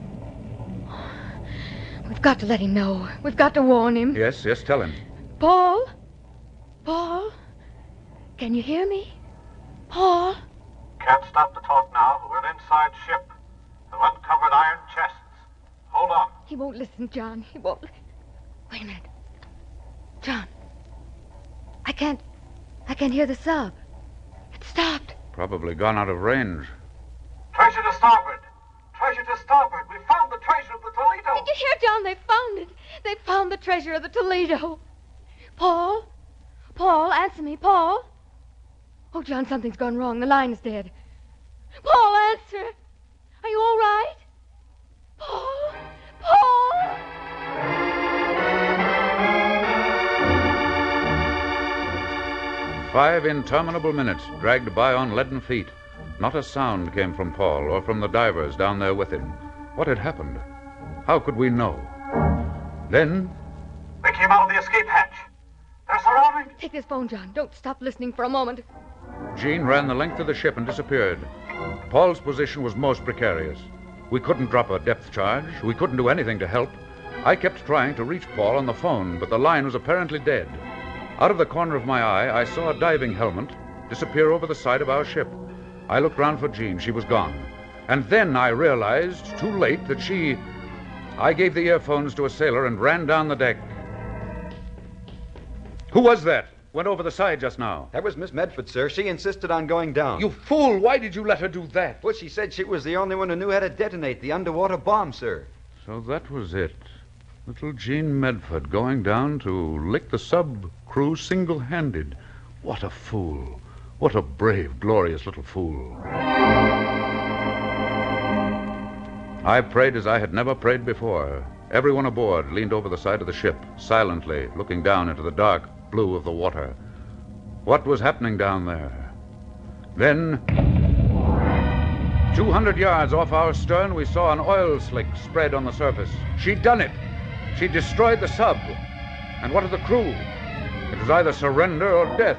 D: We've got to let him know. We've got to warn him.
S: Yes, yes, tell him.
D: Paul? Paul? Can you hear me? Paul?
I: Can't stop the talk now. We're inside ship. They've uncovered iron chests. Hold on.
D: He won't listen, John. He won't. Wait a minute. John. I can't... I can't hear the sub. It stopped.
S: Probably gone out of range.
I: Treasure to starboard. Treasure to starboard. We found the treasure of the Toledo.
D: Did you hear, John? They found it. They found the treasure of the Toledo. Paul? Paul, answer me. Paul? Oh, John, something's gone wrong. The line is dead. Paul, answer. Are you all right? Paul? Paul?
S: Five interminable minutes dragged by on leaden feet. Not a sound came from Paul or from the divers down there with him. What had happened? How could we know? Then...
I: They came out of the escape hatch. They're surrounding.
D: Take this phone, John. Don't stop listening for a moment.
S: Jean ran the length of the ship and disappeared. Paul's position was most precarious. We couldn't drop a depth charge. We couldn't do anything to help. I kept trying to reach Paul on the phone, but the line was apparently dead. Out of the corner of my eye, I saw a diving helmet disappear over the side of our ship. I looked round for Jean. She was gone. And then I realized, too late, that she... I gave the earphones to a sailor and ran down the deck. Who was that? Went over the side just now.
E: That was Miss Medford, sir. She insisted on going down.
S: You fool! Why did you let her do that?
E: Well, she said she was the only one who knew how to detonate the underwater bomb, sir.
S: So that was it. Little Jean Medford going down to lick the sub crew single-handed. What a fool. What a brave, glorious little fool. I prayed as I had never prayed before. Everyone aboard leaned over the side of the ship, silently, looking down into the dark blue of the water. What was happening down there? Then, two hundred yards off our stern, we saw an oil slick spread on the surface. She'd done it. She destroyed the sub. And what of the crew? It was either surrender or death.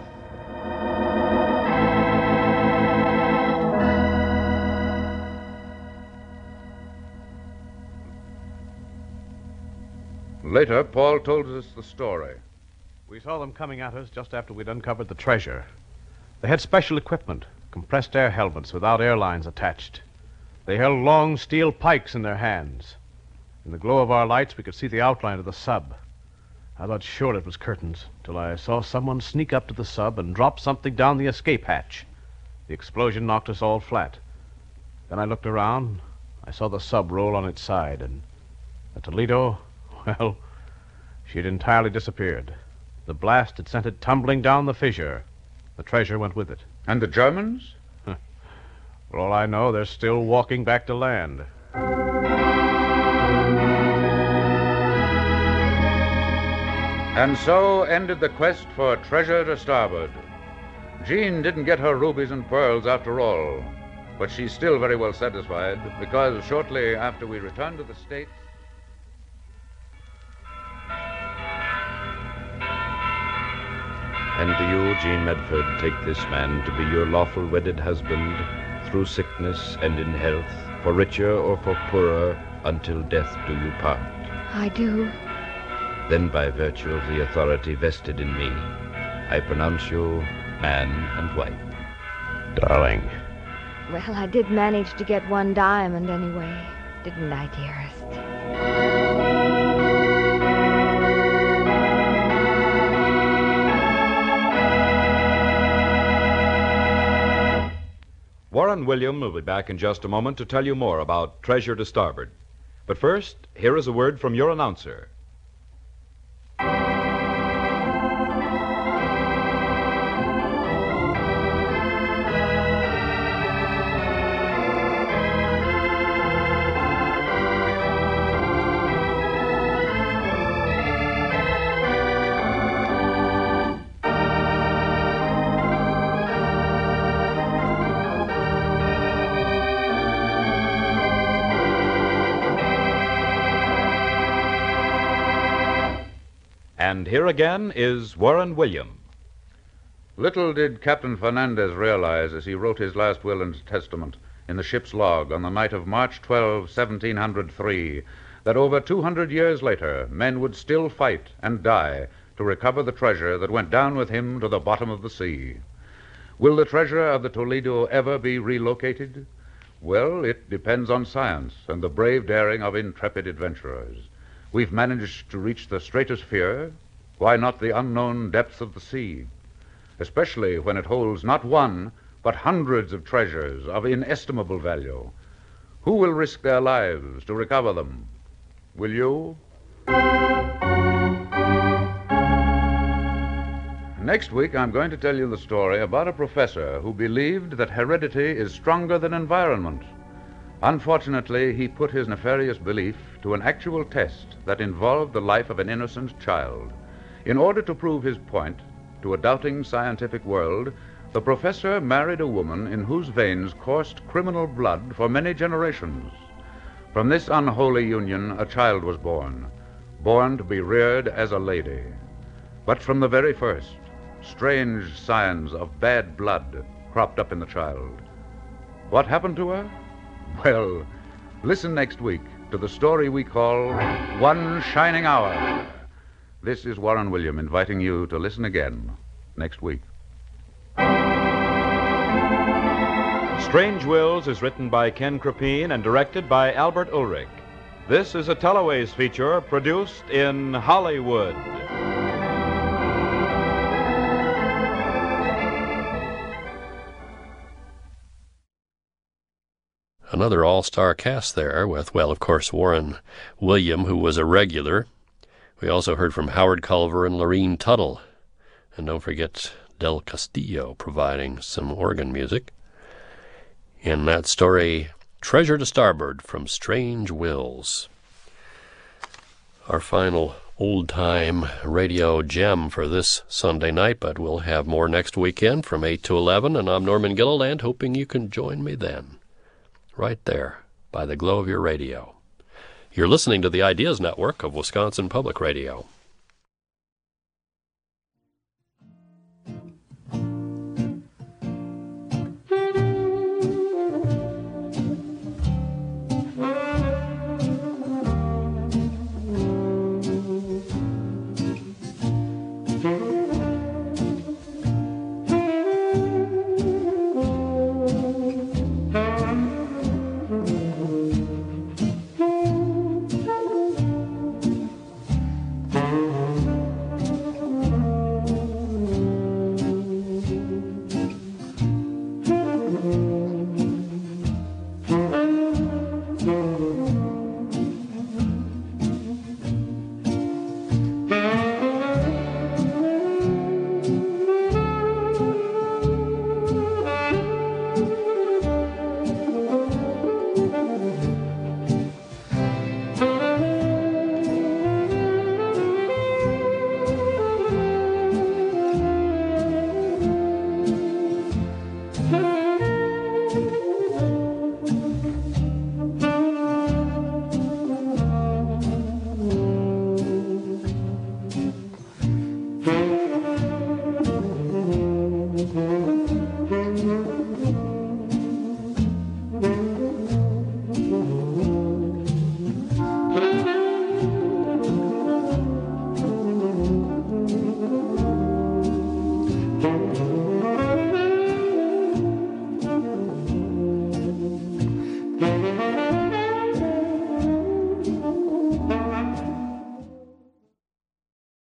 S: Later, Paul told us the story.
G: We saw them coming at us just after we'd uncovered the treasure. They had special equipment, compressed air helmets without air lines attached. They held long steel pikes in their hands. In the glow of our lights, we could see the outline of the sub. I thought sure it was curtains, till I saw someone sneak up to the sub and drop something down the escape hatch. The explosion knocked us all flat. Then I looked around. I saw the sub roll on its side, and the Toledo, well, she had entirely disappeared. The blast had sent it tumbling down the fissure. The treasure went with it.
S: And the Germans?
G: For all I know, they're still walking back to land.
S: And so ended the quest for treasure to starboard. Jean didn't get her rubies and pearls after all, but she's still very well satisfied, because shortly after we return to the States...
L: And do you, Jean Medford, take this man to be your lawful wedded husband, through sickness and in health, for richer or for poorer, until death do you part?
D: I do.
L: Then by virtue of the authority vested in me, I pronounce you man and wife.
G: Darling.
D: Well, I did manage to get one diamond anyway, didn't I, dearest?
C: Warren William will be back in just a moment to tell you more about Treasure to Starboard. But first, here is a word from your announcer. And here again is Warren William.
S: Little did Captain Fernandez realize as he wrote his last will and testament in the ship's log on the night of March twelfth, seventeen oh three, that over two hundred years later, men would still fight and die to recover the treasure that went down with him to the bottom of the sea. Will the treasure of the Toledo ever be relocated? Well, it depends on science and the brave daring of intrepid adventurers. We've managed to reach the stratosphere. Why not the unknown depths of the sea? Especially when it holds not one, but hundreds of treasures of inestimable value. Who will risk their lives to recover them? Will you? Next week, I'm going to tell you the story about a professor who believed that heredity is stronger than environment. Unfortunately, he put his nefarious belief to an actual test that involved the life of an innocent child. In order to prove his point to a doubting scientific world, the professor married a woman in whose veins coursed criminal blood for many generations. From this unholy union, a child was born, born to be reared as a lady. But from the very first, strange signs of bad blood cropped up in the child. What happened to her? Well, listen next week to the story we call One Shining Hour. This is Warren William inviting you to listen again next week.
C: Strange Wills is written by Ken Krapine and directed by Albert Ulrich. This is a Teleways feature produced in Hollywood.
A: Another all-star cast there with, well, of course, Warren William, who was a regular. We also heard from Howard Culver and Lorene Tuttle. And don't forget Del Castillo providing some organ music. In that story, Treasure to Starboard from Strange Wills. Our final old-time radio gem for this Sunday night, but we'll have more next weekend from eight to eleven, and I'm Norman Gilliland, hoping you can join me then. Right there, by the glow of your radio. You're listening to the Ideas Network of Wisconsin Public Radio.